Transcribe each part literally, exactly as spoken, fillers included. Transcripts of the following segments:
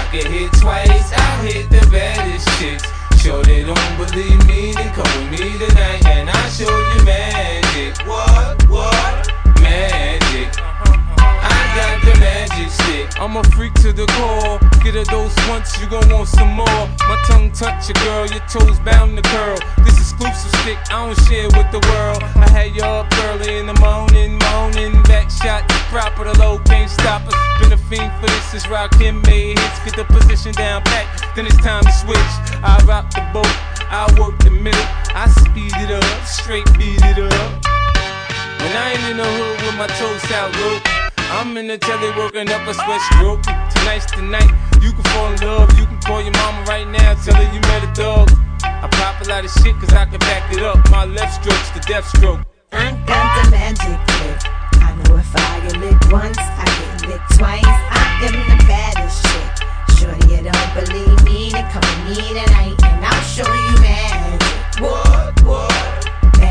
get hit twice, I hit the baddest chicks. Sure they don't believe me, then come with me tonight and I'll show you magic. What, what? Magic. I got the magic stick. I'm a freak to the core. Get a dose once, you gon' want some more. My tongue touch your girl, your toes bound to curl. This exclusive stick, I don't share with the world. I had you up early in the morning, moaning. Back shot, proper, the low can't stop us. Been a fiend for this, since Rakim made hits. Get the position down pat, then it's time to switch. I rock the boat, I work the middle. I speed it up, straight beat it up. When I ain't in the hood with my toes out low, I'm in the telly working up a sweat stroke. Tonight's the night, you can fall in love. You can call your mama right now, tell her you met a dog. I pop a lot of shit cause I can back it up. My left stroke's the death stroke. I got the magic trick. I know if I get licked once, I get licked twice. I am the baddest chick. Shorty, you don't believe me, then come with me tonight and I'll show you magic. What, what?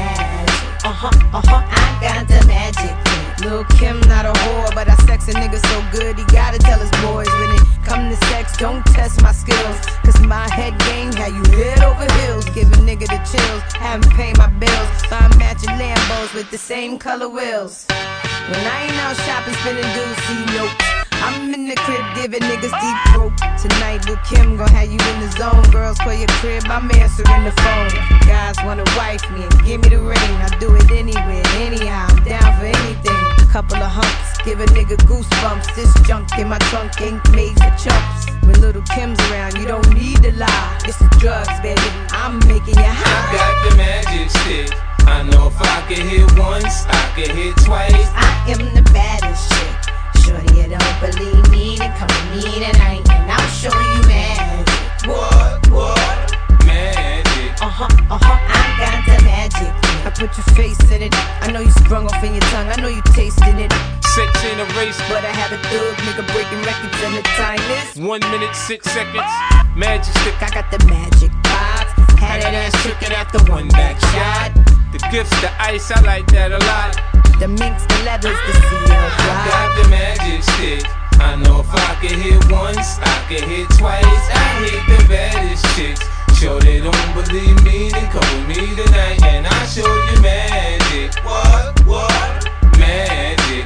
Magic. Uh-huh, uh-huh, I got the magic trick. Lil' Kim not a whore, but I sex a nigga so good he gotta tell his boys. When it come to sex, don't test my skills, cause my head game had you head over heels. Give a nigga the chills, haven't paid my bills. Buy matching Lambos with the same color wheels. When I ain't out shopping, spending doozy notes, I'm in the crib giving niggas deep throat. Tonight, Lil' Kim gon' have you in the zone. Girls call your crib, I'm answering the phone. Guys wanna wife me and give me the ring. I do it anywhere, anyhow, I'm down for anything. Couple of humps, give a nigga goosebumps. This junk in my trunk ain't made for chumps. When Little Kim's around, you don't need to lie. It's the drugs, baby, I'm making you high. I got the magic stick. I know if I get hit once, I get hit twice. I am the baddest chick. Shorty, you don't believe me, then come with me tonight and I'll show you magic. What, what? Magic. Uh-huh, uh-huh, I got the magic. I put your face in it. I know you sprung off in your tongue, I know you tasting it. Sex ain't a race, but I have a thug nigga breaking records and the time is one minute, six seconds. Magic stick. I got the magic vibes. Had that ass tricking after one back shot. The gifts, the ice, I like that a lot. The minks, the leathers, the C L I got the magic stick. I know if I get hit once, I get hit twice. I hit the baddest chicks. Sure they don't believe me, then come with me tonight and I'll show you magic. What, what? Magic.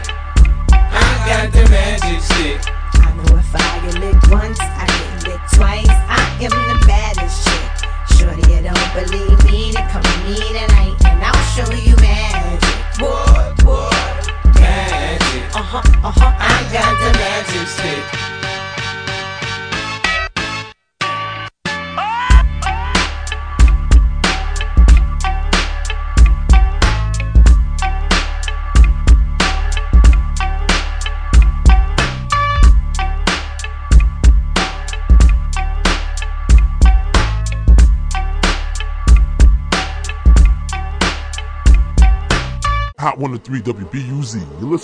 I got the magic stick. I know if I get licked once, I get licked twice. I am the baddest chick. Shorty, you don't believe me, then come with me tonight and I'll show you magic. What, what? Magic. Uh-huh, uh-huh, I got the magic stick. Hot one oh three W B U Z. You listen.